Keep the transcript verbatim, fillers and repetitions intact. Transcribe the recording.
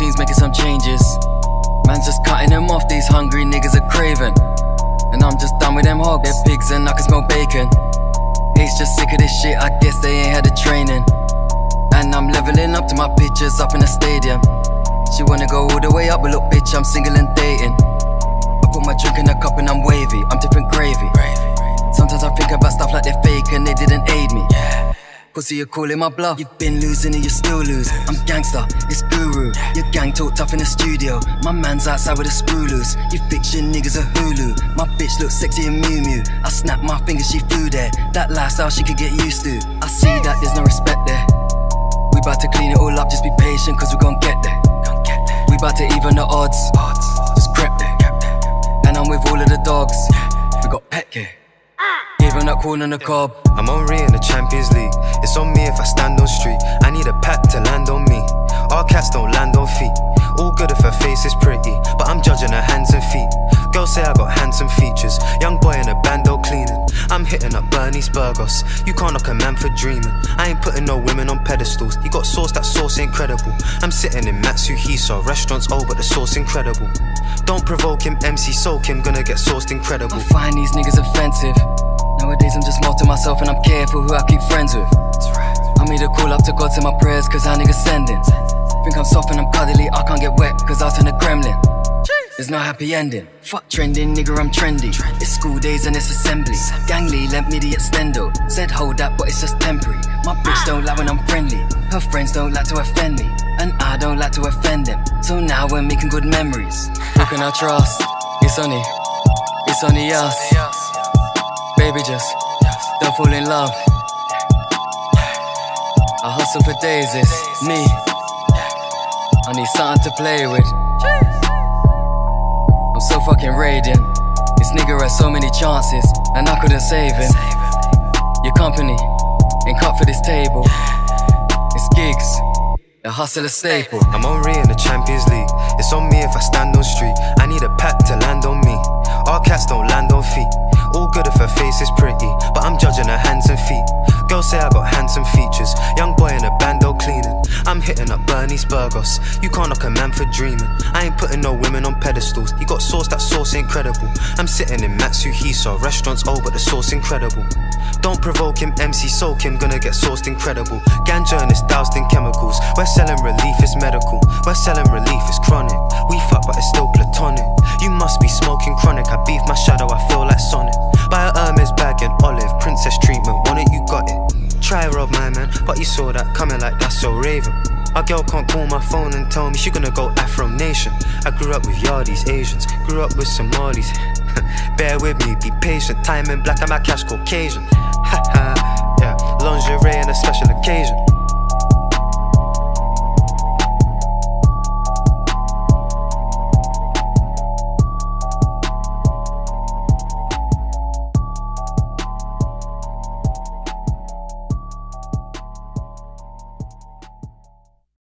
team's making some changes. Man's just cutting them off, these hungry niggas are craving. And I'm just done with them hogs, they're pigs and I can smell bacon. Ace just sick of this shit, I guess they ain't had the training. And I'm leveling up to my bitches up in the stadium. She wanna go all the way up, but look bitch, I'm single and dating. I put my drink in a cup and I'm wavy, I'm different gravy. Sometimes I think about stuff like they're fake and they didn't aid me. Pussy, you're calling my bluff. You've been losing and you still lose. I'm gangster, it's guru. Your gang talk tough in the studio. My man's outside with a screw loose. You fiction niggas a Hulu. My bitch looks sexy and Mew Mew. I snapped my fingers, she flew there. That lifestyle she could get used to. I see that there's no respect there. We bout to clean it all up, just be patient cause we gon' get there. We bout to even the odds, just crept there. And I'm with all of the dogs, we got pet care. Giving that corn on the cob. I'm on Ray in the Champions League. It's on me if I stand on street. I need a pack to land on me. All cats don't land on feet. All good if her face is pretty, but I'm judging her hands and feet. Girls say I got handsome features. Young boy in a bando cleaning. I'm hitting up Bernie's Burgos. You can't knock a man for dreaming. I ain't putting no women on pedestals. You got sauce, that sauce incredible. I'm sitting in Matsuhisa. Restaurants old but the sauce incredible. Don't provoke him, M C soak him. Gonna get sourced incredible. I find these niggas offensive. Nowadays I'm just more to myself and I'm careful who I keep friends with. I made a call up to God to my prayers cause how niggas sending. Think I'm soft and I'm cuddly, I can't get wet cause I'll turn a gremlin. There's no happy ending. Fuck trending, nigga, I'm trendy. It's school days and it's assembly. Gang Lee lent me the extendo. Said hold that but it's just temporary. My bitch don't like when I'm friendly. Her friends don't like to offend me. And I don't like to offend them. So now we're making good memories. Who can I trust? It's only, it's only us. Baby, just don't fall in love. I hustle for days, it's me. I need something to play with. I'm so fucking radiant. This nigga had so many chances and I couldn't save him. Your company ain't cut for this table. It's gigs, the hustle a staple. I'm on Ray in the Champions League. It's on me if I stand on street. I need a pack to land on me. All cats don't land on feet. All good if her face is pretty, but I'm judging her hands and feet. Girls say I got handsome features. Young boy in a bando cleaning. I'm hitting up Bernie's Burgos. You can't knock a man for dreaming. I ain't putting no women on pedestals. You got sauce, that sauce incredible. I'm sitting in Matsuhisa. Restaurants old but the sauce incredible. Don't provoke him, M C soak him. Gonna get sourced incredible. Ganja and it's doused in chemicals. We're selling relief, it's medical. We're selling relief, it's chronic. We fuck but it's still platonic. You must be smoking chronic. I beef my shadow, I feel like Sonic. Buy a Hermes bag and olive. Princess treatment, want it, you got it. Try rob my man, but you saw that coming like that's so Raven. A girl can't call my phone and tell me she gonna go Afro Nation. I grew up with Yardies, Asians, grew up with Somalis. Bear with me, be patient. Time in black and my cash Caucasian. Ha ha, yeah, lingerie on a special occasion.